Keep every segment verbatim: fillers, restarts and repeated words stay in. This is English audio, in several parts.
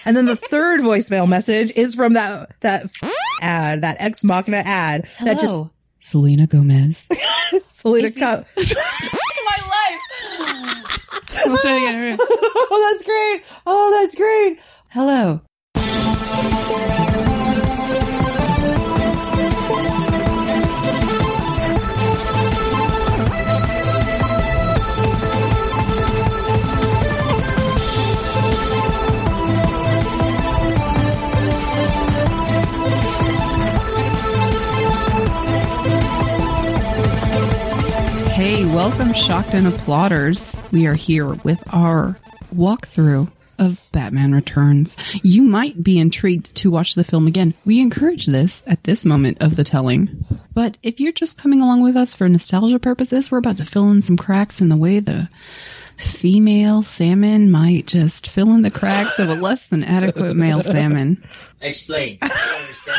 And then the third voicemail message is from that that ad, that Ex Machina ad. Hello. That just Selena Gomez. Selena Co- My life. Let's try it again. Oh, that's great. Oh, that's great. Hello. Hey, welcome, Shocked and Applauders. We are here with our walkthrough of Batman Returns. You might be intrigued to watch the film again. We encourage this at this moment of the telling. But if you're just coming along with us for nostalgia purposes, we're about to fill in some cracks in the way the female salmon might just fill in the cracks of a less than adequate male salmon. Explain. I don't understand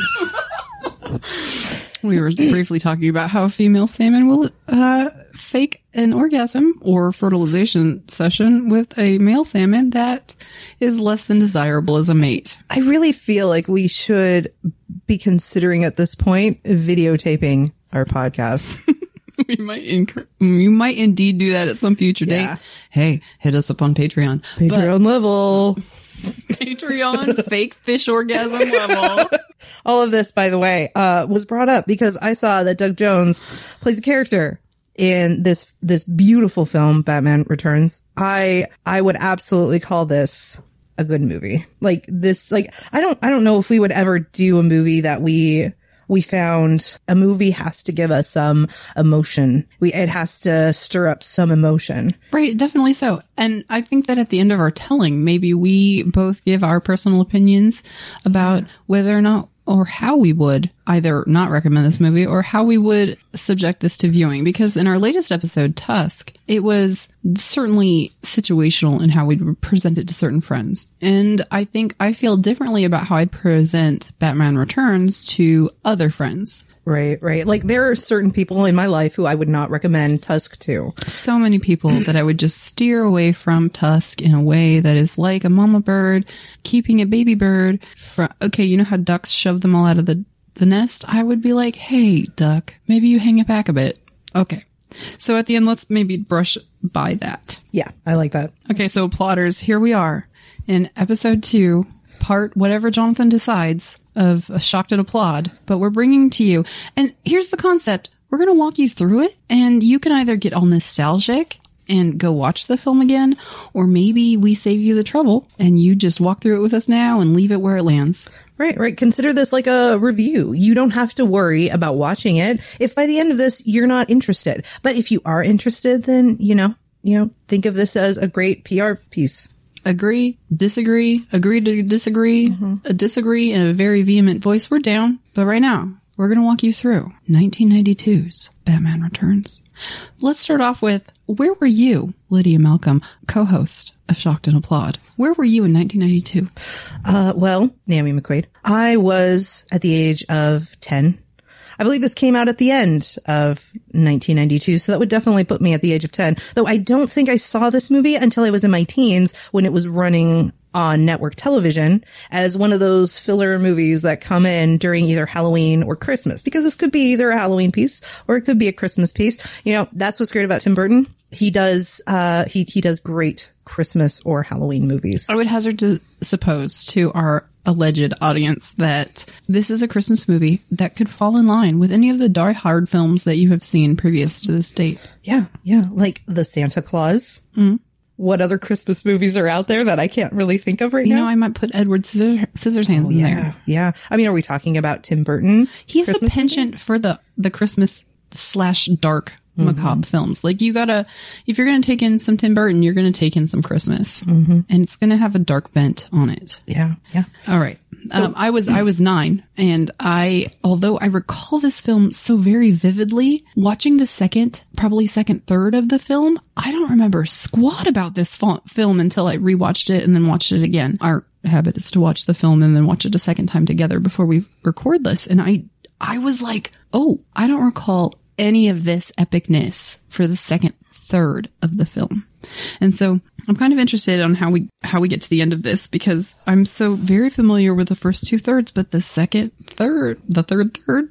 what that means. We were briefly talking about how a female salmon will uh, fake an orgasm or fertilization session with a male salmon that is less than desirable as a mate. I really feel like we should be considering at this point videotaping our podcast. We might inc- you might indeed do that at some future Yeah. date. Hey, hit us up on Patreon. Patreon level. Patreon fake fish orgasm level. All of this, by the way, uh, was brought up because I saw that Doug Jones plays a character in this, this beautiful film, Batman Returns. I, I would absolutely call this a good movie. Like this, like, I don't, I don't know if we would ever do a movie that we, we found a movie has to give us some emotion. We, it has to stir up some emotion. Right, definitely so. And I think that at the end of our telling, maybe we both give our personal opinions about whether or not or how we would either not recommend this movie or how we would subject this to viewing. Because in our latest episode, Tusk, it was certainly situational in how we'd present it to certain friends. And I think I feel differently about how I'd present Batman Returns to other friends. Right, right. Like there are certain people in my life who I would not recommend Tusk to. So many people that I would just steer away from Tusk in a way that is like a mama bird keeping a baby bird. From, okay, you know how ducks shove them all out of the, the nest? I would be like, hey, duck, maybe you hang it back a bit. Okay. So at the end, let's maybe brush by that. Yeah, I like that. Okay, so plotters, here we are in episode two, part whatever Jonathan decides of a Shocked and Applaud, but we're bringing to you. And here's the concept. We're going to walk you through it, and you can either get all nostalgic and go watch the film again, or maybe we save you the trouble and you just walk through it with us now and leave it where it lands. Right, right. Consider this like a review. You don't have to worry about watching it if by the end of this you're not interested. But if you are interested, then, you know, you know, think of this as a great P R piece. Agree, disagree, agree to disagree, mm-hmm. a disagree in a very vehement voice. We're down. But right now, we're going to walk you through nineteen ninety-two's Batman Returns. Let's start off with, where were you, Lydia Malcolm, co-host of Shocked and Applaud? Where were you in nineteen ninety-two? Uh, well, Naomi McQuaid, I was at the age of ten. I believe this came out at the end of nineteen ninety-two, so that would definitely put me at the age of ten. Though I don't think I saw this movie until I was in my teens when it was running on network television as one of those filler movies that come in during either Halloween or Christmas, because this could be either a Halloween piece or it could be a Christmas piece. You know, that's what's great about Tim Burton. He does, uh, he, he does great Christmas or Halloween movies. I would hazard to suppose to our alleged audience that this is a Christmas movie that could fall in line with any of the Die Hard films that you have seen previous to this date. Yeah, yeah. Like the Santa Claus. Mm-hmm. What other Christmas movies are out there that I can't really think of right you now? You know, I might put Edward Scissor- Scissorhands oh, in yeah, there. Yeah. I mean, are we talking about Tim Burton? He has Christmas a penchant movie? for the, the Christmas slash dark macabre mm-hmm. films. Like you gotta, if you're gonna take in some Tim Burton, you're gonna take in some Christmas, mm-hmm. and it's gonna have a dark bent on it. Yeah, yeah. All right. So, um, I was I was nine, and I, although I recall this film so very vividly, watching the second, probably second third of the film, I don't remember squat about this fa- film until I rewatched it and then watched it again. Our habit is to watch the film and then watch it a second time together before we record this, and I I was like, oh, I don't recall any of this epicness for the second third of the film. And so I'm kind of interested on how we how we get to the end of this, because I'm so very familiar with the first two thirds, but the second third, the third third,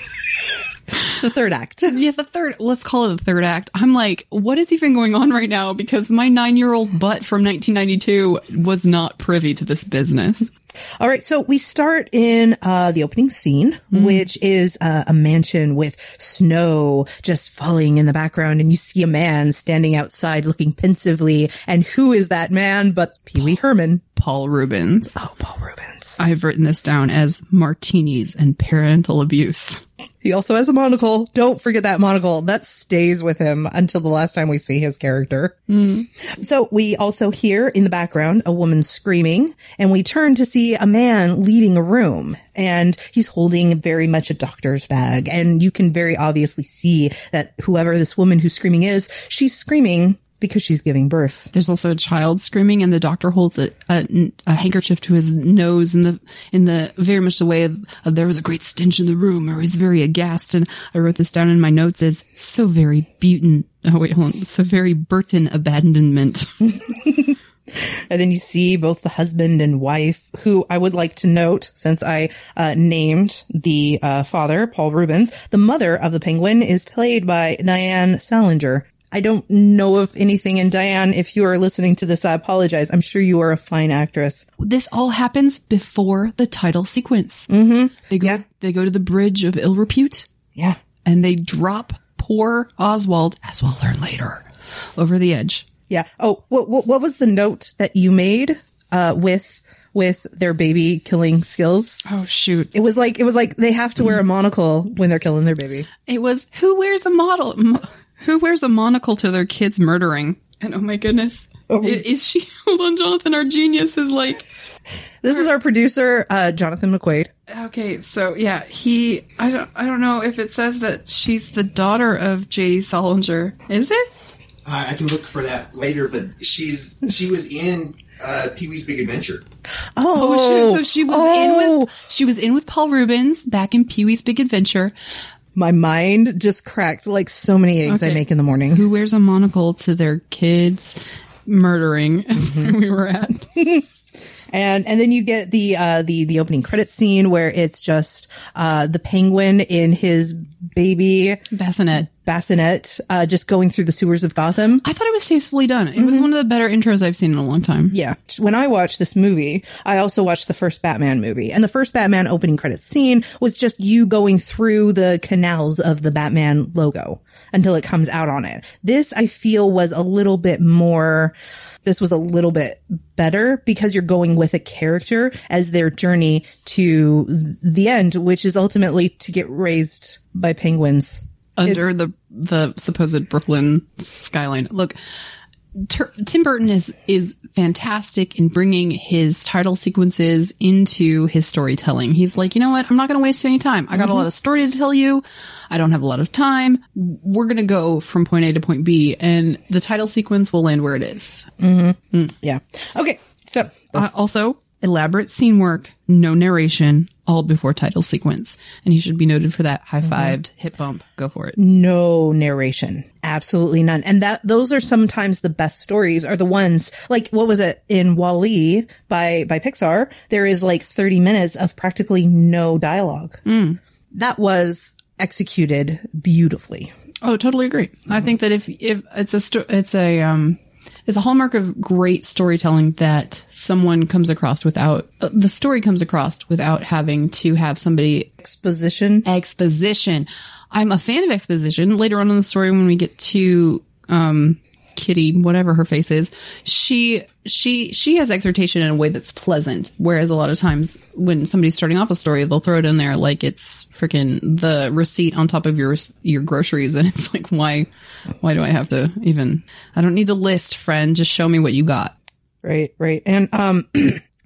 The third act. yeah, the third. Let's call it the third act. I'm like, what is even going on right now? Because my nine year old butt from nineteen ninety-two was not privy to this business. All right. So we start in uh the opening scene, mm. which is uh, a mansion with snow just falling in the background. And you see a man standing outside looking pensively. And who is that man but Pee Wee Herman? Paul Reubens. Oh, Paul Reubens. I've written this down as martinis and parental abuse. He also has a monocle. Don't forget that monocle. That stays with him until the last time we see his character. Mm. So we also hear in the background a woman screaming, and we turn to see a man leaving a room, and he's holding very much a doctor's bag. And you can very obviously see that whoever this woman who's screaming is, she's screaming because she's giving birth. There's also a child screaming, and the doctor holds a, a, a handkerchief to his nose in the in the very much the way of, of there was a great stench in the room, or he's very aghast. And I wrote this down in my notes as so very Burton. Oh wait, hold on. So very Burton abandonment. And then you see both the husband and wife, who I would like to note, since I uh, named the uh, father, Paul Reubens, the mother of the penguin is played by Diane Salinger. I don't know of anything. And Diane, if you are listening to this, I apologize. I'm sure you are a fine actress. This all happens before the title sequence. Mm-hmm. They go, yeah. they go to the bridge of ill repute. Yeah. And they drop poor Oswald, as we'll learn later, over the edge. Yeah. Oh, what, what, what was the note that you made, uh, with, with their baby killing skills? Oh, shoot. It was like, it was like they have to wear a monocle when they're killing their baby. It was, who wears a model? Mo- who wears a monocle to their kids murdering? And oh my goodness. Oh. Is, is she, hold on, Jonathan, our genius is like. This is our producer, uh, Jonathan McQuaid. Okay. So yeah, he, I don't, I don't know if it says that she's the daughter of J D Salinger. Is it? Uh, I can look for that later, but she's she was in uh, Pee-wee's Big Adventure. Oh, oh so she was oh. in with she was in with Paul Reubens back in Pee-wee's Big Adventure. My mind just cracked like so many eggs okay. I make in the morning. Who wears a monocle to their kids murdering? Is mm-hmm. where we were at. And, and then you get the, uh, the, the opening credit scene where it's just, uh, the penguin in his baby bassinet, bassinet, uh, just going through the sewers of Gotham. I thought it was tastefully done. It mm-hmm. was one of the better intros I've seen in a long time. Yeah. When I watched this movie, I also watched the first Batman movie, and the first Batman opening credit scene was just you going through the canals of the Batman logo until it comes out on it. This, I feel, was a little bit more, This was a little bit better because you're going with a character as their journey to the end, which is ultimately to get raised by penguins. Under it, the the supposed Brooklyn skyline. Look, Ter- Tim Burton is is fantastic in bringing his title sequences into his storytelling. He's like, you know what? I'm not going to waste any time. I got mm-hmm. a lot of story to tell you. I don't have a lot of time. We're going to go from point A to point B, and the title sequence will land where it is. Mm-hmm. Mm. Yeah. Okay. So uh, also elaborate scene work, no narration, all before title sequence. And he should be noted for that. High-fived, mm-hmm. hip bump, go for it. No narration. Absolutely none. And that, those are sometimes the best stories are the ones, like, what was it in WALL-E by, by Pixar? There is like thirty minutes of practically no dialogue. Mm. That was executed beautifully. Oh, totally agree. Mm-hmm. I think that if, if it's a, sto- it's a, um, it's a hallmark of great storytelling that someone comes across without, uh, the story comes across without having to have somebody... Exposition. Exposition. I'm a fan of exposition. Later on in the story, when we get to, um, Kitty, whatever her face is, she, she, she has exhortation in a way that's pleasant. Whereas a lot of times when somebody's starting off a story, they'll throw it in there like it's freaking the receipt on top of your, your groceries. And it's like, why, why do I have to even, I don't need the list, friend. Just show me what you got. Right, right. And, um,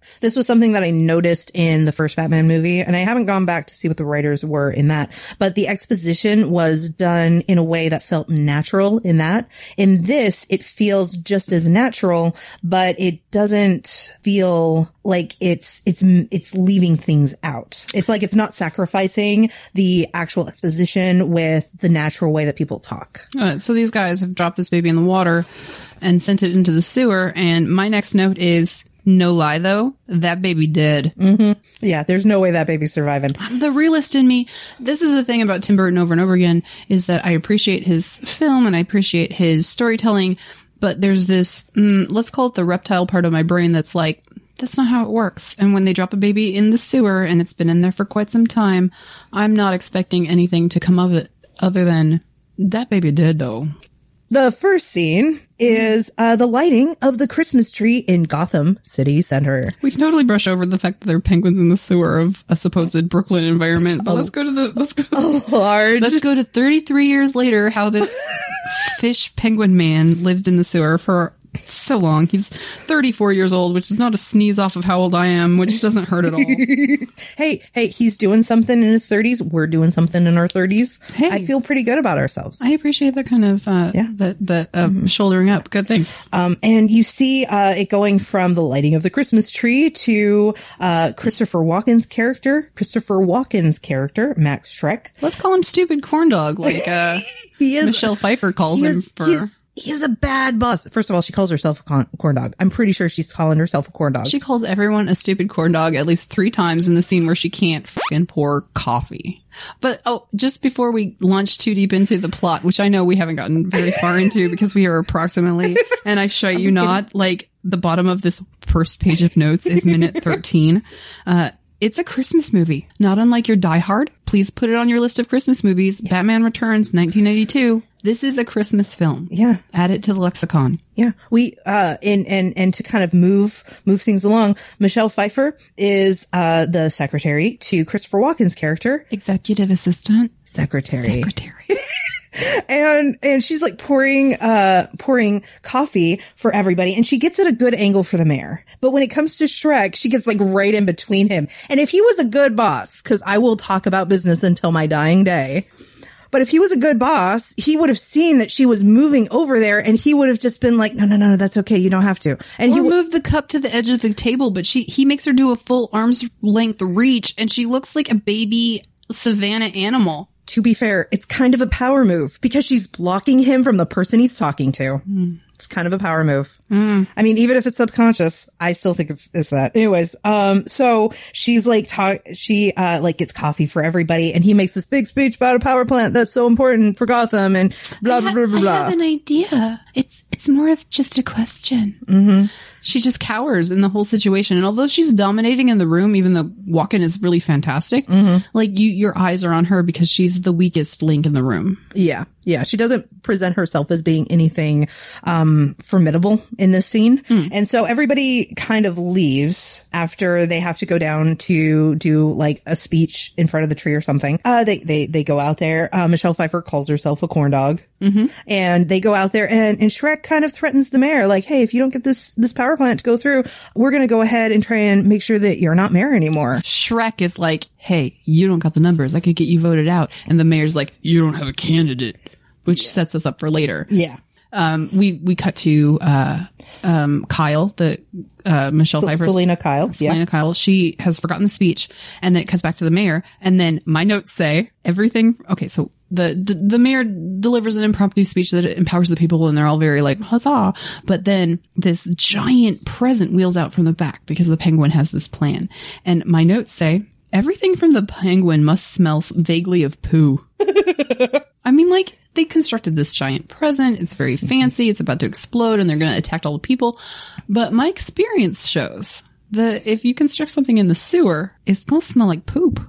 This was something that I noticed in the first Batman movie, and I haven't gone back to see what the writers were in that, but the exposition was done in a way that felt natural in that. In this, it feels just as natural, but it doesn't feel like it's, it's, it's leaving things out. It's like it's not sacrificing the actual exposition with the natural way that people talk. Uh, so these guys have dropped this baby in the water and sent it into the sewer, and my next note is, no lie, though, that baby did. Mm-hmm. Yeah, there's no way that baby's surviving. The realist in me, this is the thing about Tim Burton over and over again, is that I appreciate his film and I appreciate his storytelling, but there's this, mm, let's call it the reptile part of my brain that's like, that's not how it works. And when they drop a baby in the sewer and it's been in there for quite some time, I'm not expecting anything to come of it other than, that baby did, though. The first scene is uh, the lighting of the Christmas tree in Gotham City Center. We can totally brush over the fact that there are penguins in the sewer of a supposed Brooklyn environment. But oh. let's go to the let's go. Oh, large. Let's go to thirty-three years later. How this fish penguin man lived in the sewer for so long. He's thirty-four years old, which is not a sneeze off of how old I am, which doesn't hurt at all. hey, hey, he's doing something in his thirties. We're doing something in our thirties. Hey, I feel pretty good about ourselves. I appreciate that kind of, uh, yeah. that, that, uh, mm-hmm. shouldering up. Good things. Um, and you see, uh, it going from the lighting of the Christmas tree to, uh, Christopher Walken's character, Christopher Walken's character, Max Schreck. Let's call him stupid corn dog, like, uh, he is, Michelle Pfeiffer calls him is, for. He's a bad boss. First of all, she calls herself a con- corn dog. I'm pretty sure she's calling herself a corn dog. She calls everyone a stupid corn dog at least three times in the scene where she can't fucking pour coffee. But, oh, just before we launch too deep into the plot, which I know we haven't gotten very far into because we are approximately, and I shite you not, like the bottom of this first page of notes is minute thirteen. Uh, It's a Christmas movie, not unlike your Die Hard. Please put it on your list of Christmas movies. Yeah. Batman Returns, nineteen ninety-two. This is a Christmas film. Yeah. Add it to the lexicon. Yeah. We, uh, and, and, and to kind of move, move things along, Michelle Pfeiffer is, uh, the secretary to Christopher Walken's character. Executive assistant. Secretary. Secretary. And, and she's like pouring, uh, pouring coffee for everybody. And she gets at a good angle for the mayor. But when it comes to Schreck, she gets like right in between him. And if he was a good boss, cause I will talk about business until my dying day. But if he was a good boss, he would have seen that she was moving over there and he would have just been like, no, no, no, no, that's okay. You don't have to. And or he w- moved the cup to the edge of the table, but she, he makes her do a full arm's length reach and she looks like a baby savanna animal. To be fair, it's kind of a power move because she's blocking him from the person he's talking to. Mm. It's kind of a power move. Mm. I mean, even if it's subconscious, I still think it's, it's that. Anyways, um, so she's like, talk, she, uh, like gets coffee for everybody and he makes this big speech about a power plant that's so important for Gotham and blah, blah, ha- blah, blah, blah. I have an idea. It's, it's more of just a question. Mm-hmm. She just cowers in the whole situation. And although she's dominating in the room, even though Walken is really fantastic, mm-hmm. like you, your eyes are on her because she's the weakest link in the room. Yeah. Yeah. She doesn't present herself as being anything, um, formidable in this scene. Mm. And so everybody kind of leaves after they have to go down to do like a speech in front of the tree or something. Uh, they, they, they go out there. Uh, Michelle Pfeiffer calls herself a corn dog. Mm-hmm. And they go out there and, and Schreck kind of threatens the mayor, like, hey, if you don't get this, this power plant to go through, we're going to go ahead and try and make sure that you're not mayor anymore. Schreck is like, hey, you don't got the numbers. I could get you voted out. And the mayor's like, you don't have a candidate, which yeah. sets us up for later. Yeah. Um, we, we cut to, uh, um, Kyle, the, uh, Michelle S- Pfeiffer. Selena Kyle. Selena yeah. Kyle. She has forgotten the speech and then it cuts back to the mayor. And then my notes say everything. Okay. So the, the, the mayor delivers an impromptu speech that empowers the people and they're all very like, huzzah. But then this giant present wheels out from the back because the penguin has this plan. And my notes say everything from the penguin must smell vaguely of poo. I mean, like, they constructed this giant present. It's very fancy. It's about to explode and they're going to attack all the people. But my experience shows that if you construct something in the sewer, it's going to smell like poop.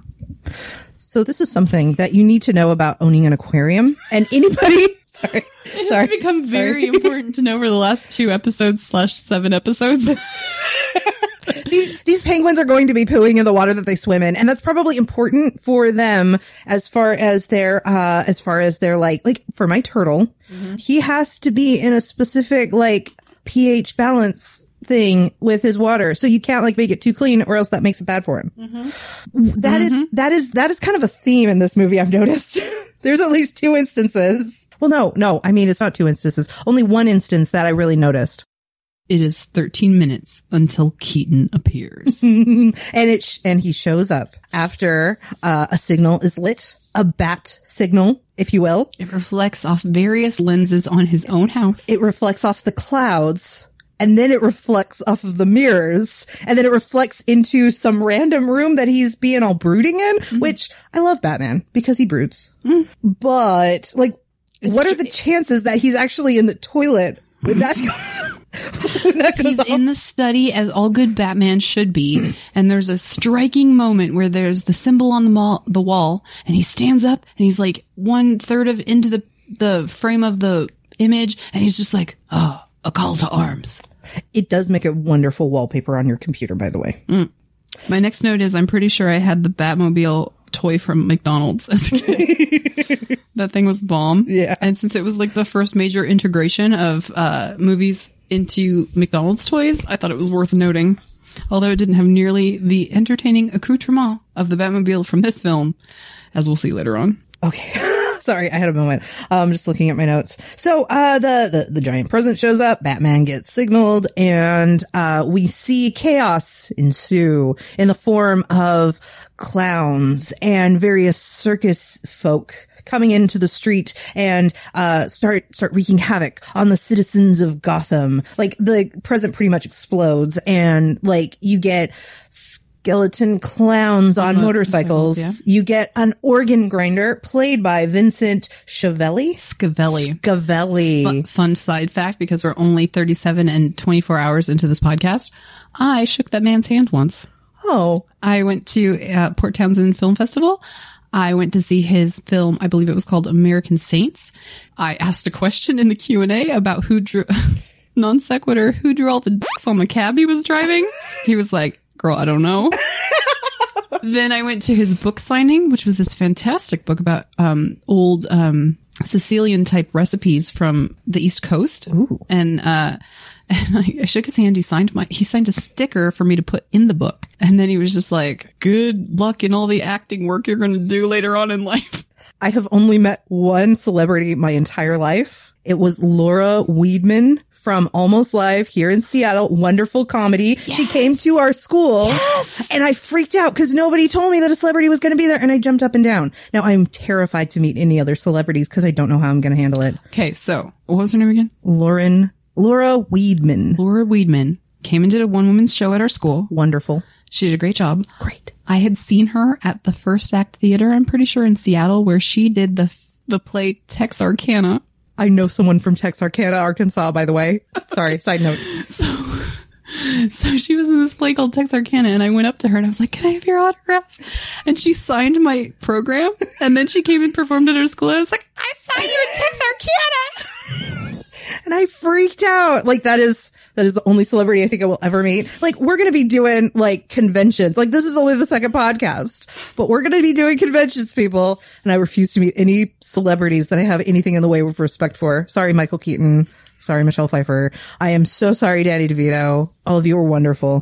So this is something that you need to know about owning an aquarium. And anybody... Sorry. It Sorry. has become very Sorry. important to know over the last two episodes slash seven episodes. These, these penguins are going to be pooing in the water that they swim in. And that's probably important for them as far as their, uh, as far as their like, like for my turtle, mm-hmm. he has to be in a specific like pH balance thing with his water. So you can't like make it too clean or else that makes it bad for him. Mm-hmm. That mm-hmm. is, that is, that is kind of a theme in this movie. I've noticed there's at least two instances. Well, no, no. I mean, it's not two instances. Only one instance that I really noticed. It is thirteen minutes until Keaton appears. and it, sh- and he shows up after, uh, a signal is lit, a bat signal, if you will. It reflects off various lenses on his own house. It reflects off the clouds. And then it reflects off of the mirrors. And then it reflects into some random room that he's being all brooding in, mm-hmm. which I love Batman because he broods. Mm. But like, it's what tr- are the chances that he's actually in the toilet with that? He's in the study as all good Batman should be. And there's a striking moment where there's the symbol on the, mall, the wall and he stands up and he's like one third of into the, the frame of the image. And he's just like, oh, a call to arms. It does make a wonderful wallpaper on your computer, by the way. Mm. My next note is I'm pretty sure I had the Batmobile toy from McDonald's as a kid. That thing was the bomb. Yeah. And since it was like the first major integration of uh movies into McDonald's toys, I thought it was worth noting. Although it didn't have nearly the entertaining accoutrement of the Batmobile from this film, as we'll see later on. Okay. Sorry, I had a moment. I'm um, just looking at my notes. So, uh, the, the, the giant present shows up, Batman gets signaled, and, uh, we see chaos ensue in the form of clowns and various circus folk coming into the street and, uh, start, start wreaking havoc on the citizens of Gotham. Like, the present pretty much explodes and, like, you get skeleton clowns on uh, motorcycles. Yeah. You get an organ grinder played by Vincent Schiavelli. Schiavelli. Schiavelli. Fun, fun side fact, because we're only thirty-seven and twenty-four hours into this podcast. I shook that man's hand once. Oh. I went to uh, Port Townsend Film Festival. I went to see his film. I believe it was called American Saints. I asked a question in the Q and A about who drew, non sequitur, who drew all the dicks on the cab he was driving. He was like, girl, I don't know. Then I went to his book signing, which was this fantastic book about um old um Sicilian type recipes from the East Coast. Ooh. And uh and I, I shook his hand. He signed my he signed a sticker for me to put in the book. And then he was just like, good luck in all the acting work you're going to do later on in life. I have only met one celebrity my entire life. It was Laura Weidman from Almost Live here in Seattle. Wonderful comedy. Yes. She came to our school yes. and I freaked out because nobody told me that a celebrity was going to be there and I jumped up and down. Now I'm terrified to meet any other celebrities because I don't know how I'm going to handle it. Okay. So what was her name again? Lauren, Laura Weidman. Laura Weidman came and did a one woman's show at our school. Wonderful. She did a great job. Great. I had seen her at the First Act Theater, I'm pretty sure in Seattle, where she did the, the play Texarkana. I know someone from Texarkana, Arkansas, by the way. Sorry, side note. So, so she was in this play called Texarkana, and I went up to her and I was like, can I have your autograph? And she signed my program, and then she came and performed at her school. I was like, I saw you in Texarkana! And I freaked out. Like, that is, that is the only celebrity I think I will ever meet. Like, we're going to be doing, like, conventions. Like, this is only the second podcast, but we're going to be doing conventions, people. And I refuse to meet any celebrities that I have anything in the way of respect for. Sorry, Michael Keaton. Sorry, Michelle Pfeiffer. I am so sorry, Danny DeVito. All of you are wonderful.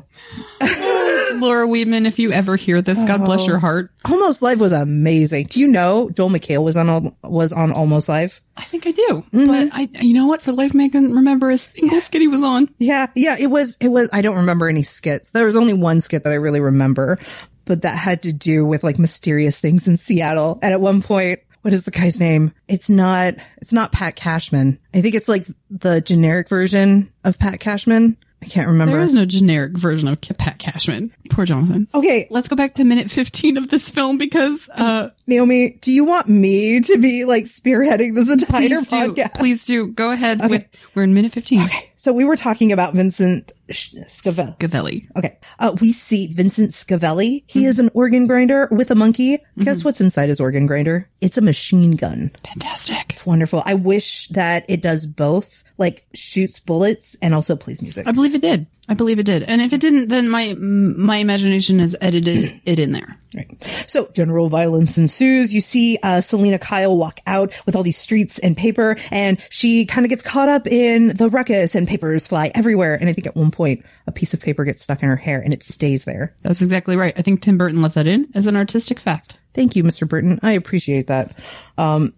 Laura Weidman, if you ever hear this, God bless your heart. Almost Live was amazing. Do you know Joel McHale was on was on Almost Live? I think I do, mm-hmm. but I, you know what? For the life of me, I can remember a single skit he was on. Yeah, yeah, it was, it was. I don't remember any skits. There was only one skit that I really remember, but that had to do with like mysterious things in Seattle. And at one point, what is the guy's name? It's not, it's not Pat Cashman. I think it's like the generic version of Pat Cashman. I can't remember. There is no generic version of Pat Cashman. Poor Jonathan. Okay. Let's go back to minute fifteen of this film because, uh, Naomi, do you want me to be like spearheading this entire please podcast? Do, please do. Go ahead. Okay. With, we're in minute fifteen. Okay. So we were talking about Vincent Schiavelli. Schiavelli. Okay. Uh, we see Vincent Schiavelli. He mm-hmm. is an organ grinder with a monkey. Mm-hmm. Guess what's inside his organ grinder? It's a machine gun. Fantastic. It's wonderful. I wish that it does both, like shoots bullets and also plays music. I believe it did. I believe it did. And if it didn't, then my my imagination has edited it in there. Right. So general violence ensues. You see uh, Selena Kyle walk out with all these streets and paper, and she kind of gets caught up in the ruckus, and papers fly everywhere. And I think at one point a piece of paper gets stuck in her hair and it stays there. That's exactly right. I think Tim Burton left that in as an artistic fact. Thank you, Mister Burton. I appreciate that. Um,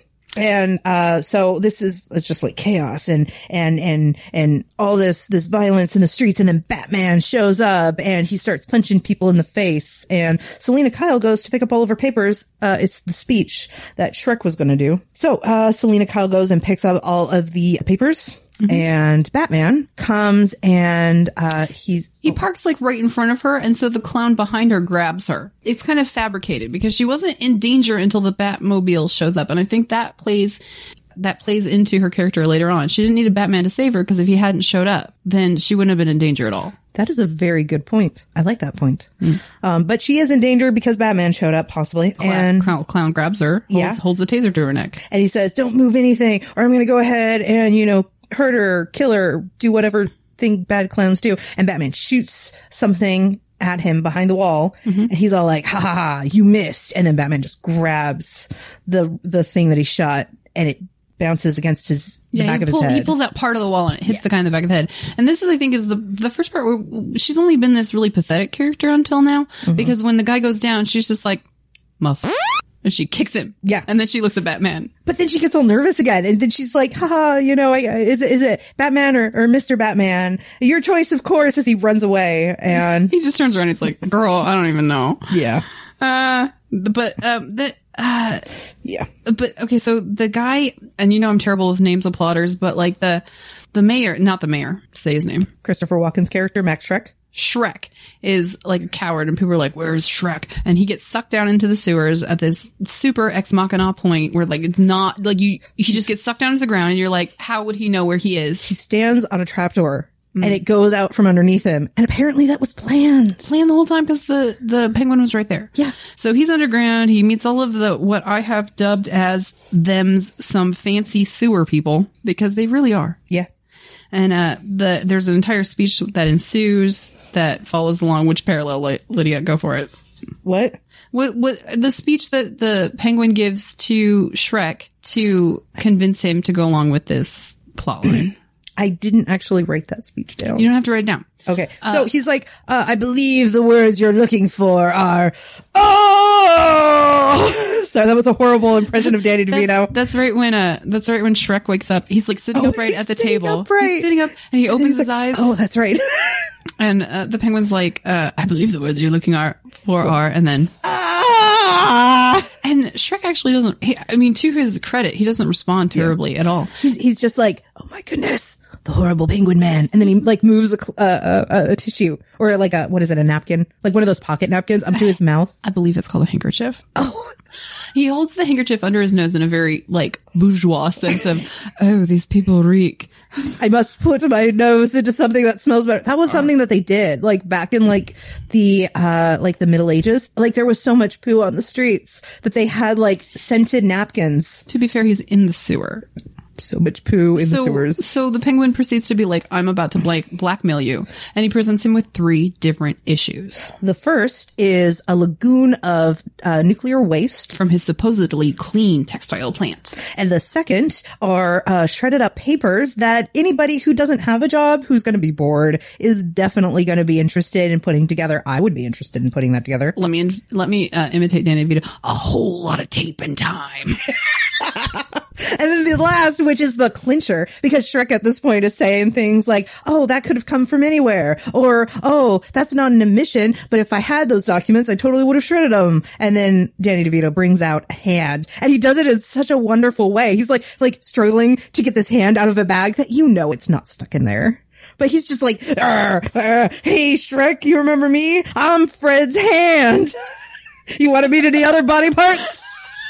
And, uh, so this is, it's just like chaos and, and, and, and all this, this violence in the streets. And then Batman shows up and he starts punching people in the face. And Selena Kyle goes to pick up all of her papers. Uh, it's the speech that Shrek was going to do. So, uh, Selena Kyle goes and picks up all of the papers. Mm-hmm. And Batman comes and, uh, he's... He parks like right in front of her. And so the clown behind her grabs her. It's kind of fabricated because she wasn't in danger until the Batmobile shows up. And I think that plays, that plays into her character later on. She didn't need a Batman to save her because if he hadn't showed up, then she wouldn't have been in danger at all. That is a very good point. I like that point. Mm. Um, but she is in danger because Batman showed up, possibly. Clown, and clown, clown grabs her, holds, yeah. holds a taser to her neck. And he says, don't move anything or I'm going to go ahead and, you know, hurt her, kill her, do whatever thing bad clowns do. And Batman shoots something at him behind the wall. Mm-hmm. And he's all like, ha ha ha, you missed. And then Batman just grabs the, the thing that he shot and it bounces against his, the yeah, back of pull, his head. He pulls out part of the wall and it hits yeah. the guy in the back of the head. And this is, I think, is the, the first part where she's only been this really pathetic character until now. Mm-hmm. Because when the guy goes down, she's just like, muff. And she kicks him. Yeah. And then she looks at Batman. But then she gets all nervous again. And then she's like, haha, you know, I, is it, is it Batman or, or Mister Batman? Your choice, of course, as he runs away. And he just turns around and he's like, girl, I don't even know. Yeah. Uh, but, um, the, uh, yeah. But, okay, so the guy, and you know I'm terrible with names of plotters, but like the, the mayor, not the mayor, say his name. Christopher Walken's character, Max Shrek. Shrek is like a coward and people are like, where's Shrek? And he gets sucked down into the sewers at this super ex machina point where like it's not like you, he just gets sucked down to the ground and you're like, how would he know where he is? He stands on a trapdoor mm. and it goes out from underneath him. And apparently that was planned. Planned the whole time because the, the penguin was right there. Yeah. So he's underground. He meets all of the, what I have dubbed as them's some fancy sewer people because they really are. Yeah. And, uh, the, there's an entire speech that ensues that follows along, which parallel, Lydia, go for it. What? What, what, the speech that the penguin gives to Shrek to convince him to go along with this plotline. I didn't actually write that speech down. You don't have to write it down. Okay. So uh, he's like, uh, I believe the words you're looking for are, oh! Sorry, that was a horrible impression of Danny DeVito. That, that's right when, uh, that's right when Shrek wakes up. He's like sitting oh, upright at the sitting table. Upright. He's sitting up and he opens and his like, eyes. Oh, that's right. And, uh, the penguin's like, uh, I believe the words you're looking are, for are, and then, ah! And Shrek actually doesn't, he, I mean, to his credit, he doesn't respond terribly yeah. at all. He's, he's just like, oh my goodness, the horrible penguin man. And then he like moves a, uh, a, a tissue or like a, what is it, a napkin? Like one of those pocket napkins up to his mouth. I believe it's called a handkerchief. Oh. He holds the handkerchief under his nose in a very like bourgeois sense of, oh, these people reek. I must put my nose into something that smells better. That was something that they did, like back in like the, uh, like the Middle Ages. Like there was so much poo on the streets that they had like scented napkins. To be fair, he's in the sewer. So much poo in so, the sewers. So the penguin proceeds to be like, I'm about to blank blackmail you. And he presents him with three different issues. The first is a lagoon of uh, nuclear waste. From his supposedly clean textile plant. And the second are uh, shredded up papers that anybody who doesn't have a job, who's going to be bored, is definitely going to be interested in putting together. I would be interested in putting that together. Let me, let me uh, imitate Danny DeVito. A whole lot of tape and time. And then the last, which is the clincher, because Shrek at this point is saying things like, oh, that could have come from anywhere. Or, oh, that's not an admission, but if I had those documents, I totally would have shredded them. And then Danny DeVito brings out a hand. And he does it in such a wonderful way. He's like, like struggling to get this hand out of a bag that you know it's not stuck in there. But he's just like, arr, arr, hey, Shrek, you remember me? I'm Fred's hand. You want to meet any other body parts?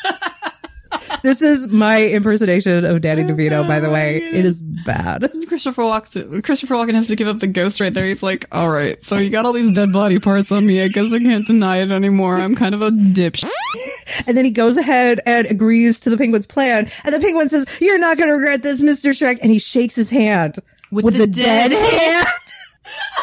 This is my impersonation of Danny DeVito, by the way. It is bad. Christopher Walken, Christopher Walken has to give up the ghost right there. He's like, all right, so you got all these dead body parts on me. I guess I can't deny it anymore. I'm kind of a dipshit. And then he goes ahead and agrees to the penguin's plan. And the penguin says, you're not going to regret this, Mister Shrek. And he shakes his hand with, with the, the dead, dead hand.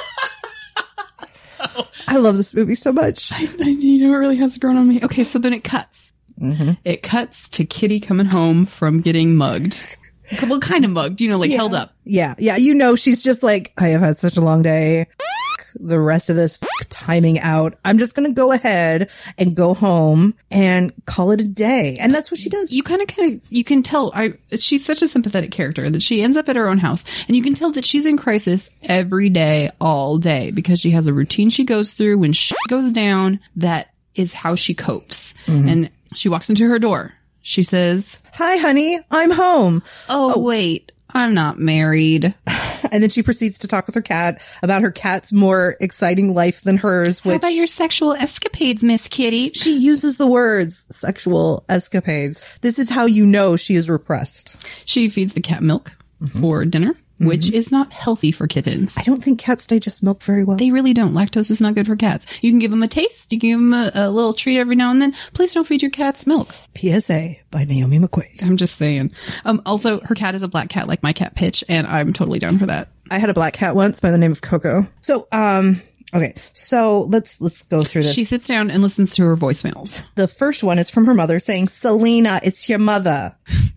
I love this movie so much. I, I, you know, it really has grown on me. Okay, so then it cuts. Mm-hmm. It cuts to Kitty coming home from getting mugged. Well, kind of mugged, you know, like yeah. held up. Yeah, yeah. You know, she's just like, I have had such a long day. F- the rest of this f- timing out. I'm just going to go ahead and go home and call it a day. And that's what she does. You kind of, kind of, you can tell. I she's such a sympathetic character that she ends up at her own house, and you can tell that she's in crisis every day, all day, because she has a routine she goes through when shit goes down. That is how she copes. Mm-hmm. And she walks into her door. She says, "Hi, honey, I'm home." Oh, oh, wait, I'm not married. And then she proceeds to talk with her cat about her cat's more exciting life than hers. Which, how about your sexual escapades, Miss Kitty? She uses the words sexual escapades. This is how you know she is repressed. She feeds the cat milk mm-hmm. for dinner, mm-hmm. which is not healthy for kittens. I don't think cats digest milk very well. They really don't. Lactose is not good for cats. You can give them a taste. You can give them a, a little treat every now and then. Please don't feed your cats milk. P S A by Naomi McQuaid. I'm just saying. Um, also, her cat is a black cat like my cat Pitch, and I'm totally down for that. I had a black cat once by the name of Coco. So, um... okay, so let's let's go through this. She sits down and listens to her voicemails. The first one is from her mother saying, "Selena, it's your mother."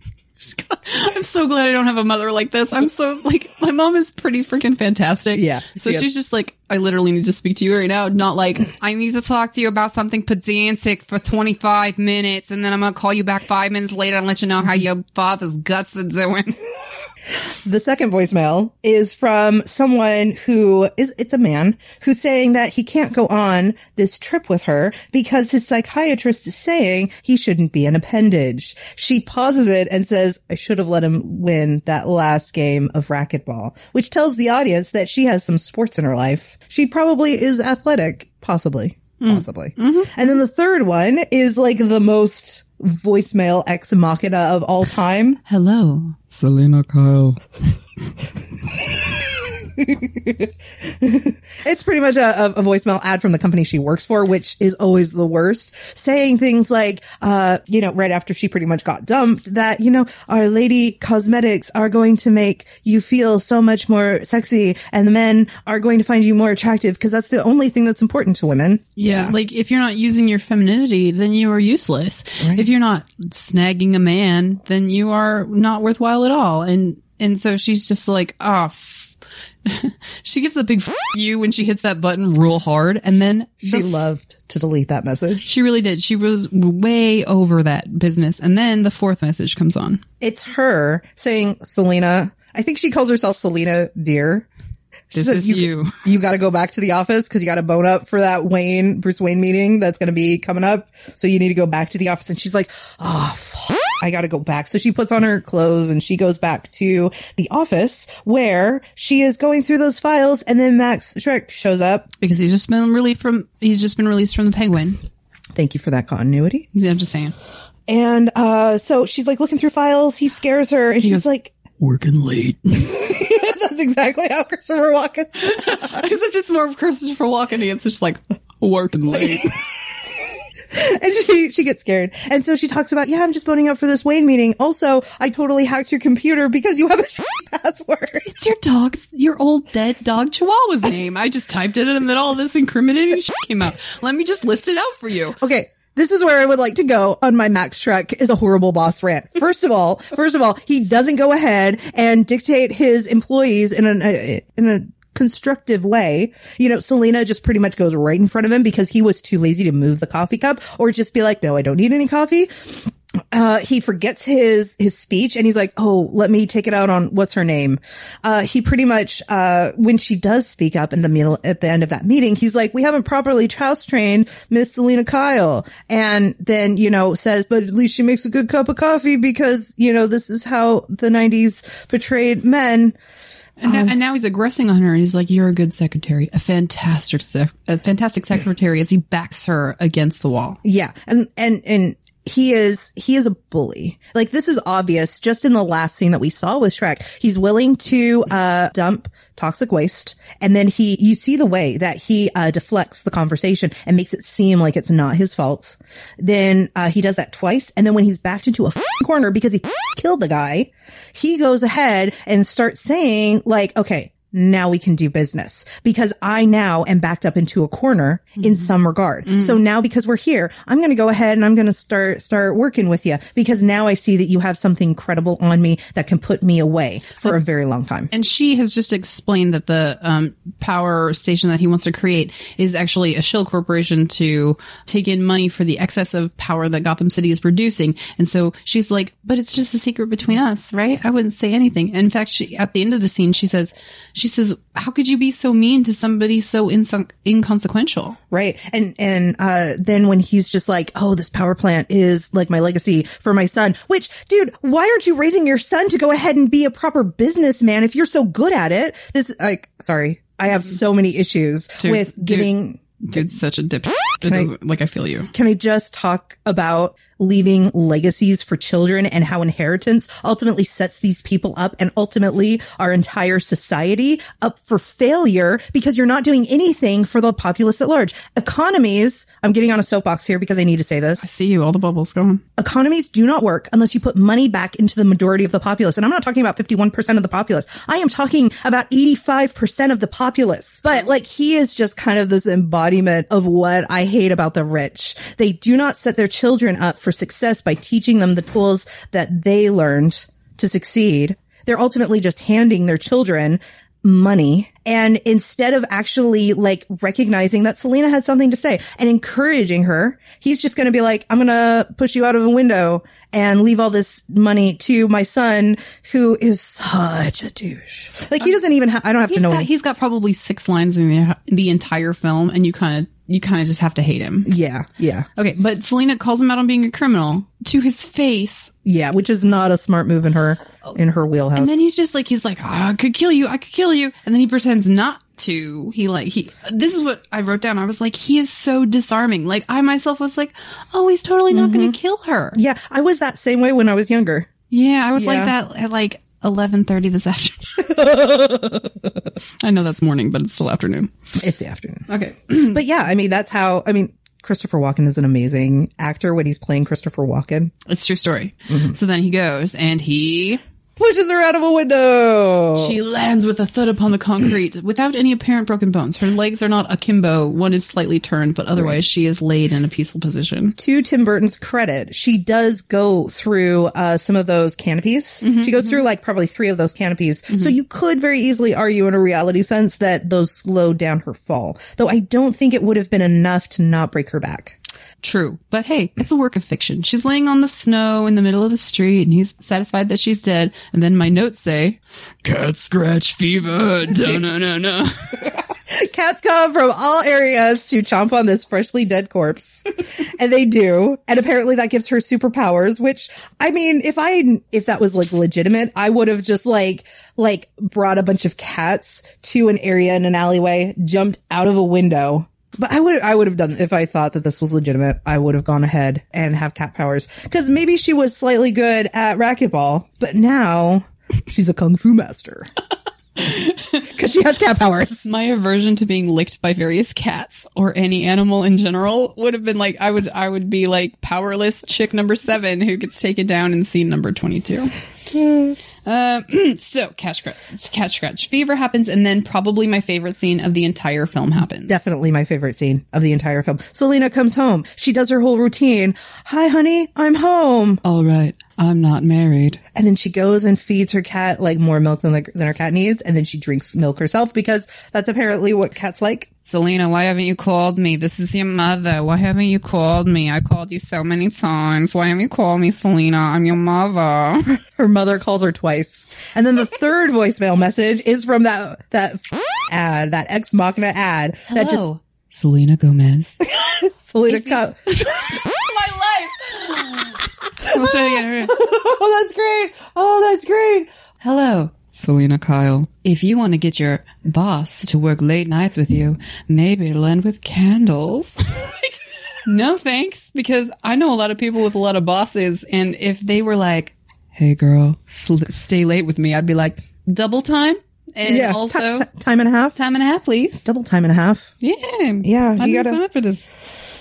I'm so glad I don't have a mother like this. I'm so, like, my mom is pretty freaking fantastic. Yeah. So she's just like, I literally need to speak to you right now. Not like, I need to talk to you about something pedantic for twenty-five minutes, and then I'm going to call you back five minutes later and let you know how your father's guts are doing. The second voicemail is from someone who is, it's a man who's saying that he can't go on this trip with her because his psychiatrist is saying he shouldn't be an appendage. She pauses it and says, I should have let him win that last game of racquetball, which tells the audience that she has some sports in her life. She probably is athletic, possibly. Possibly. Mm-hmm. And then the third one is like the most voicemail ex machina of all time. Hello, Selena Kyle. It's pretty much a, a voicemail ad from the company she works for, which is always the worst, saying things like, uh, you know, right after she pretty much got dumped, that, you know, our lady cosmetics are going to make you feel so much more sexy, and the men are going to find you more attractive because that's the only thing that's important to women. Yeah, yeah. Like if you're not using your femininity, then you are useless. Right. If you're not snagging a man, then you are not worthwhile at all. And, and so she's just like, oh, f- she gives a big f- you when she hits that button real hard, and then she the, loved to delete that message. She really did. She was way over that business, and then the fourth message comes on. It's her saying, Selena, I think she calls herself Selena Deer. She this says, is you. You, you got to go back to the office because you got to bone up for that Wayne, Bruce Wayne meeting that's going to be coming up. So you need to go back to the office. And she's like, oh, f- I got to go back. So she puts on her clothes and she goes back to the office where she is going through those files. And then Max Schreck shows up because he's just been released from, he's just been released from the Penguin. Thank you for that continuity. Yeah, I'm just saying. And, uh, so she's like looking through files. He scares her and he she's goes, like, working late. That's exactly how Christopher Walken. Except it's more of Christopher Walken. It's just like working late. And she she gets scared. And so she talks about, yeah, I'm just boning up for this Wayne meeting. Also, I totally hacked your computer because you have a password. It's your dog, your old dead dog Chihuahua's name. I just typed it in and then all this incriminating shit came out. Let me just list it out for you. Okay. This is where I would like to go on my Max Schreck is a horrible boss rant. First of all, first of all, he doesn't go ahead and dictate his employees in an, a, in a constructive way. You know, Selena just pretty much goes right in front of him because he was too lazy to move the coffee cup or just be like, no, I don't need any coffee. Uh, he forgets his, his speech and he's like, oh, let me take it out on what's her name. Uh, he pretty much, uh, when she does speak up in the middle, at the end of that meeting, he's like, we haven't properly house trained Miss Selena Kyle. And then, you know, says, but at least she makes a good cup of coffee because, you know, this is how the nineties portrayed men. And, um, now, and now he's aggressing on her and he's like, you're a good secretary, a fantastic, sec- a fantastic secretary as he backs her against the wall. Yeah. And, and, and, He is, he is a bully. Like, this is obvious just in the last scene that we saw with Schreck. He's willing to, uh, dump toxic waste. And then he, you see the way that he, uh, deflects the conversation and makes it seem like it's not his fault. Then, uh, he does that twice. And then when he's backed into a corner because he killed the guy, he goes ahead and starts saying like, okay, now we can do business because I now am backed up into a corner mm-hmm. in some regard. Mm-hmm. So now because we're here, I'm going to go ahead and I'm going to start, start working with you because now I see that you have something credible on me that can put me away for a very long time. And she has just explained that the um, power station that he wants to create is actually a shill corporation to take in money for the excess of power that Gotham City is producing. And so she's like, but it's just a secret between us, right? I wouldn't say anything. In fact, she, at the end of the scene, she says, she says, how could you be so mean to somebody so inson- inconsequential? Right. And, and, uh, then when he's just like, oh, this power plant is like my legacy for my son, which, dude, why aren't you raising your son to go ahead and be a proper businessman if you're so good at it? This, like, sorry, I have so many issues dude, with getting. Dude, dude's such a dip. I, like, I feel you. Can I just talk about leaving legacies for children and how inheritance ultimately sets these people up and ultimately our entire society up for failure because you're not doing anything for the populace at large. Economies, I'm getting on a soapbox here because I need to say this. I see you, all the bubbles going. Economies do not work unless you put money back into the majority of the populace. And I'm not talking about fifty-one percent of the populace. I am talking about eighty-five percent of the populace. But like he is just kind of this embodiment of what I hate about the rich. They do not set their children up for success by teaching them the tools that they learned to succeed. They're ultimately just handing their children money. And instead of actually like recognizing that Selena had something to say and encouraging her, he's just going to be like, I'm going to push you out of a window and leave all this money to my son who is such a douche. Like he doesn't even have, I don't have he's to know. Got, any- he's got probably six lines in the, the entire film and you kind of, you kind of just have to hate him. Yeah. Yeah. Okay. But Selena calls him out on being a criminal to his face. Yeah. Which is not a smart move in her, in her wheelhouse. And then he's just like, he's like, oh, I could kill you. I could kill you. And then he pretends not to. He like, he, this is what I wrote down. I was like, he is so disarming. Like I myself was like, oh, he's totally not mm-hmm. going to kill her. Yeah. I was that same way when I was younger. Yeah. I was yeah. like that at like eleven thirty this afternoon. I know that's morning, but it's still afternoon. It's the afternoon. Okay. But yeah, I mean, that's how, I mean, Christopher Walken is an amazing actor when he's playing Christopher Walken. It's a true story. Mm-hmm. So then he goes and he pushes her out of a window. She lands with a thud upon the concrete without any apparent broken bones. Her legs are not akimbo. One is slightly turned, but otherwise right. she is laid in a peaceful position. To Tim Burton's credit, she does go through uh some of those canopies. Mm-hmm, she goes mm-hmm. through like probably three of those canopies. Mm-hmm. So you could very easily argue in a reality sense that those slowed down her fall. Though I don't think it would have been enough to not break her back. True. But hey, it's a work of fiction. She's laying on the snow in the middle of the street and he's satisfied that she's dead. And then my notes say, cat scratch fever. No, no, no, no. Cats come from all areas to chomp on this freshly dead corpse. And they do. And apparently that gives her superpowers, which, I mean, if I, if that was like legitimate, I would have just like, like brought a bunch of cats to an area in an alleyway, jumped out of a window. But I would, I would have done, if I thought that this was legitimate, I would have gone ahead and have cat powers. Cause maybe she was slightly good at racquetball, but now she's a kung fu master. Cause she has cat powers. My aversion to being licked by various cats or any animal in general would have been like, I would, I would be like powerless chick number seven who gets taken down in scene number twenty-two. Uh, so cat scratch, cat scratch fever happens, and then probably my favorite scene of the entire film happens. Definitely my favorite scene of the entire film. Selena comes home. She does her whole routine. Hi, honey, I'm home. All right, I'm not married. And then she goes and feeds her cat like more milk than, the, than her cat needs, and then she drinks milk herself because that's apparently what cats like. Selena, why haven't you called me? This is your mother. Why haven't you called me? I called you so many times. Why haven't you called me, Selena? I'm your mother. Her mother calls her twice. And then the third voicemail message is from that, that ad, that Ex Machina ad. Hello. That just, Selena Gomez. Selena Co- My life. Let's try it again. Oh, that's great. Oh, that's great. Hello. Selena Kyle. If you want to get your boss to work late nights with you, maybe it'll end with candles. No thanks, because I know a lot of people with a lot of bosses, and if they were like, hey girl, sl- stay late with me, I'd be like, double time? And yeah, also t- t- time and a half. Time and a half, please. Double time and a half. Yeah. Yeah. I You didn't gotta sign up for this.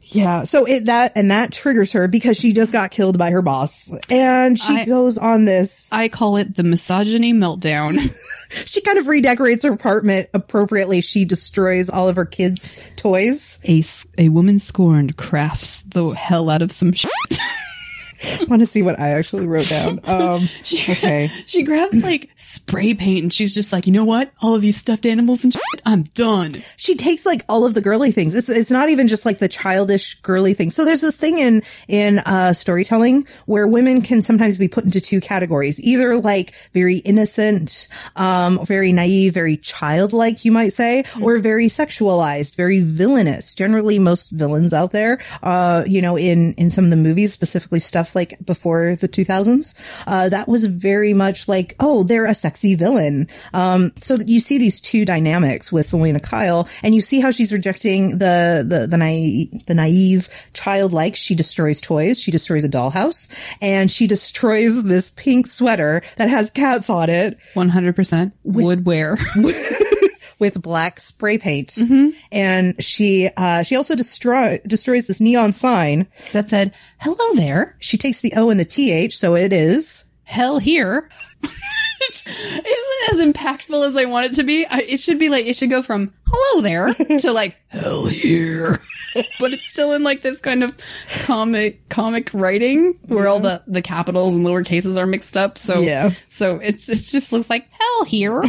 Yeah. So it, that, and that triggers her because she just got killed by her boss. And she I- goes on this. I call it the misogyny meltdown. She kind of redecorates her apartment appropriately. She destroys all of her kids' toys. a, s- a woman scorned crafts the hell out of some shit. I want to see what I actually wrote down. Um, She, okay. she grabs like spray paint and she's just like, you know what? All of these stuffed animals and shit, I'm done. She takes like all of the girly things. It's it's not even just like the childish girly things. So there's this thing in in uh storytelling where women can sometimes be put into two categories, either like very innocent, um, very naive, very childlike, you might say, or very sexualized, very villainous. Generally, most villains out there, uh, you know, in in some of the movies, specifically stuff like before the two thousands, uh, that was very much like, oh, they're a sexy villain. Um, so that you see these two dynamics with Selena Kyle, and you see how she's rejecting the, the, the naive, the naive childlike. She destroys toys. She destroys a dollhouse, and she destroys this pink sweater that has cats on it one hundred percent would wear. with black spray paint. Mm-hmm. And she, uh, she also destroy, destroys this neon sign That said, hello there. She takes the O and the T H, so it is. Hell here. Isn't as impactful as I want it to be. I, it should be like, it should go from hello there to like hell here. But it's still in like this kind of comic, comic writing where all the, the capitals and lower cases are mixed up. So, Yeah. so it's, it just looks like hell here.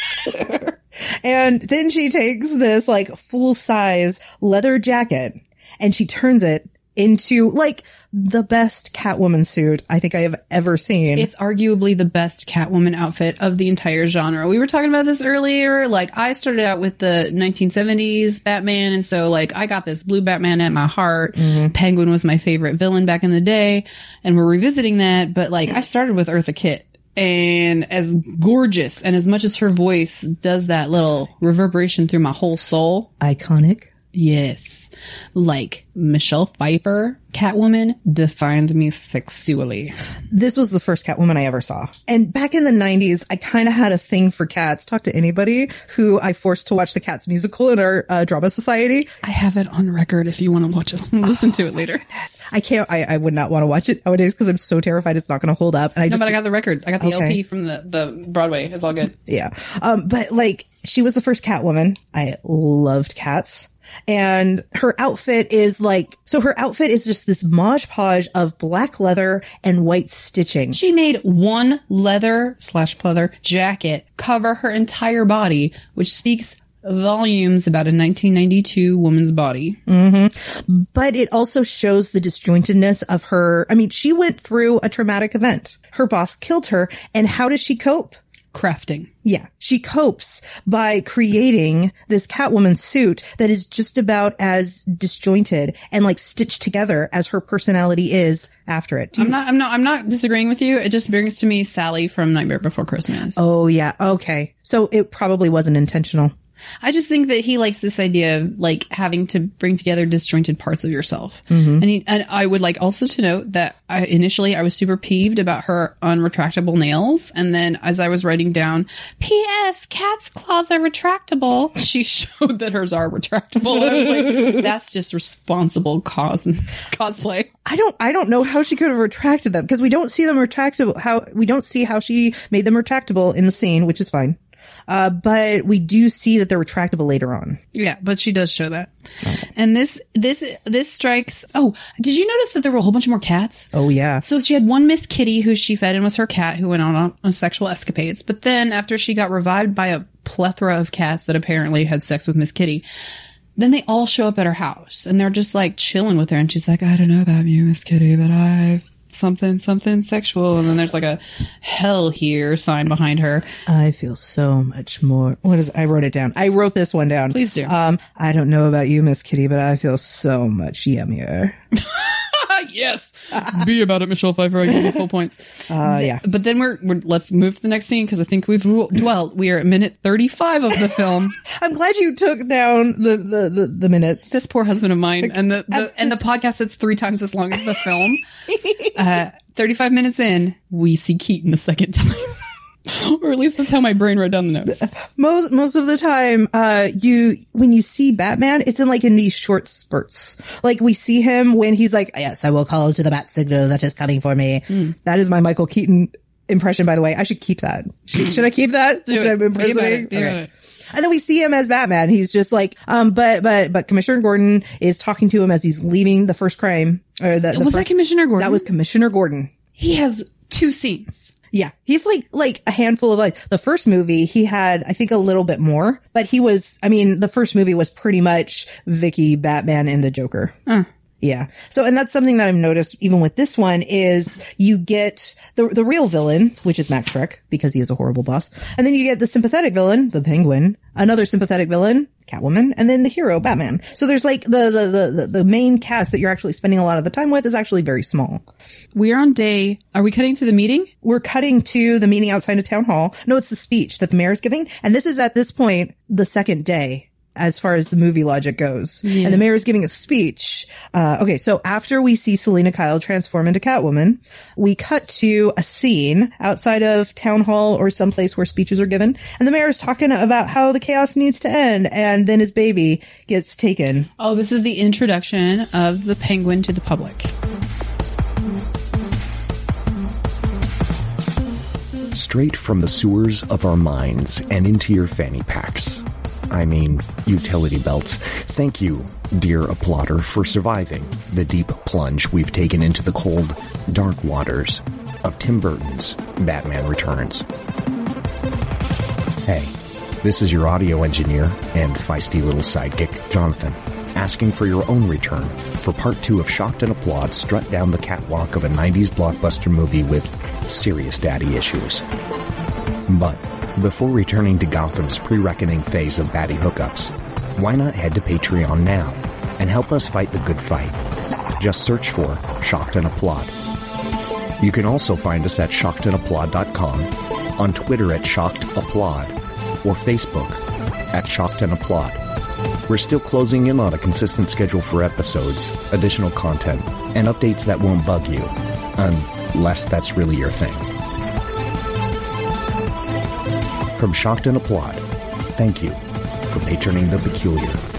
And then she takes this like full size leather jacket and she turns it into like the best Catwoman suit I think I have ever seen. It's arguably the best Catwoman outfit of the entire genre. We were talking about this earlier. Like, I started out with the nineteen seventies Batman, and so, like, I got this blue Batman at my heart. Mm-hmm. Penguin was my favorite villain back in the day, and we're revisiting that, but, like, I started with Eartha Kitt. And as gorgeous and as much as her voice does that little reverberation through my whole soul. Iconic. Yes. Like, Michelle Pfeiffer, Catwoman, defined me sexually. This was the first Catwoman I ever saw. And back in the nineties, I kind of had a thing for cats. Talk to anybody who I forced to watch the Cats musical in our uh, drama society. I have it on record if you want to watch it. Listen to it later. Yes. I can't, I, I would not want to watch it nowadays because I'm so terrified it's not going to hold up. And I No, just, but I got the record. I got the Okay. L P from the, the Broadway. It's all good. yeah. Um, but like, she was the first Catwoman. I loved cats. And her outfit is like, so her outfit is just this Mod Podge of black leather and white stitching. She made one leather slash pleather jacket cover her entire body, which speaks volumes about a nineteen ninety-two woman's body. Mm-hmm. But it also shows the disjointedness of her. I mean, she went through a traumatic event. Her boss killed her. And how does she cope? Crafting. Yeah. She copes by creating this Catwoman suit that is just about as disjointed and like stitched together as her personality is after it. Do you- I'm not, I'm not, I'm not disagreeing with you. It just brings to me Sally from Nightmare Before Christmas. Oh, yeah. Okay. So it probably wasn't intentional. I just think that he likes this idea of like having to bring together disjointed parts of yourself. Mm-hmm. And he, and I would like also to note that I initially I was super peeved about her unretractable nails. And then as I was writing down, P S cat's claws are retractable, she showed that hers are retractable. And I was like, that's just responsible cos cosplay. I don't, I don't know how she could have retracted them because we don't see them retractable. How we don't see how she made them retractable in the scene, which is fine. Uh, but we do see that they're retractable later on. Yeah, but she does show that. Okay. And this, this, this strikes. Oh, did you notice that there were a whole bunch more cats? Oh, yeah. So she had one Miss Kitty who she fed and was her cat who went on, on, on sexual escapades. But then after she got revived by a plethora of cats that apparently had sex with Miss Kitty, then they all show up at her house and they're just like chilling with her. And she's like, I don't know about you, Miss Kitty, but I've something, something sexual. And then there's like a hell here sign behind her. I feel so much more. What is, I wrote it down. I wrote this one down. Please do. Um, I don't know about you, Miss Kitty, but I feel so much yummier. Yes. Be about it, Michelle Pfeiffer. I give you full points. Uh, yeah. But then we're, we're let's move to the next scene because I think we've dwelt. We are at minute thirty-five of the film. I'm glad you took down the, the, the, the minutes. This poor husband of mine and the, the and the podcast that's three times as long as the film. Uh, thirty-five minutes in, we see Keaton the second time. Or at least that's how my brain wrote down the notes. Most most of the time, uh, you when you see Batman, it's in like in these short spurts. Like we see him when he's like, "Yes, I will call to the bat signal that is coming for me." Mm. That is my Michael Keaton impression, by the way. I should keep that. Should, should I keep that? Do it. I'm impersonating. Be about it. And then we see him as Batman. He's just like, um, but but but Commissioner Gordon is talking to him as he's leaving the first crime. Or the, the was first, that Commissioner Gordon? That was Commissioner Gordon. He has two scenes. Yeah. He's like, like a handful of like the first movie he had, I think a little bit more, but he was, I mean, the first movie was pretty much Vicky, Batman, and the Joker. Uh. Yeah. So, and that's something that I've noticed even with this one is you get the, the real villain, which is Max Schreck because he is a horrible boss. And then you get the sympathetic villain, the Penguin, another sympathetic villain, Catwoman, and then the hero, Batman. So there's like the, the, the, the main cast that you're actually spending a lot of the time with is actually very small. We're on day, are we cutting to the meeting? We're cutting to the meeting outside of Town Hall. No, it's the speech that the mayor's giving. And this is at this point, the second day. As far as the movie logic goes. Yeah. And the mayor is giving a speech. Uh, okay, so after we see Selina Kyle transform into Catwoman, we cut to a scene outside of Town Hall or someplace where speeches are given. And the mayor is talking about how the chaos needs to end. And then his baby gets taken. Oh, this is the introduction of the Penguin to the public. Straight from the sewers of our minds and into your fanny packs. I mean, utility belts. Thank you, dear applauder, for surviving the deep plunge we've taken into the cold, dark waters of Tim Burton's Batman Returns. Hey, this is your audio engineer and feisty little sidekick, Jonathan, asking for your own return for part two of Shocked and Applaud strut down the catwalk of a nineties blockbuster movie with serious daddy issues. But before returning to Gotham's pre-reckoning phase of baddie hookups, why not head to Patreon now and help us fight the good fight? Just search for Shocked and Applaud. You can also find us at shocked and applaud dot com, on Twitter at Shocked Applaud, or Facebook at Shocked and Applaud. We're still closing in on a consistent schedule for episodes, additional content, and updates that won't bug you, unless that's really your thing. From Shocked and Applaud, thank you for patroning the peculiar.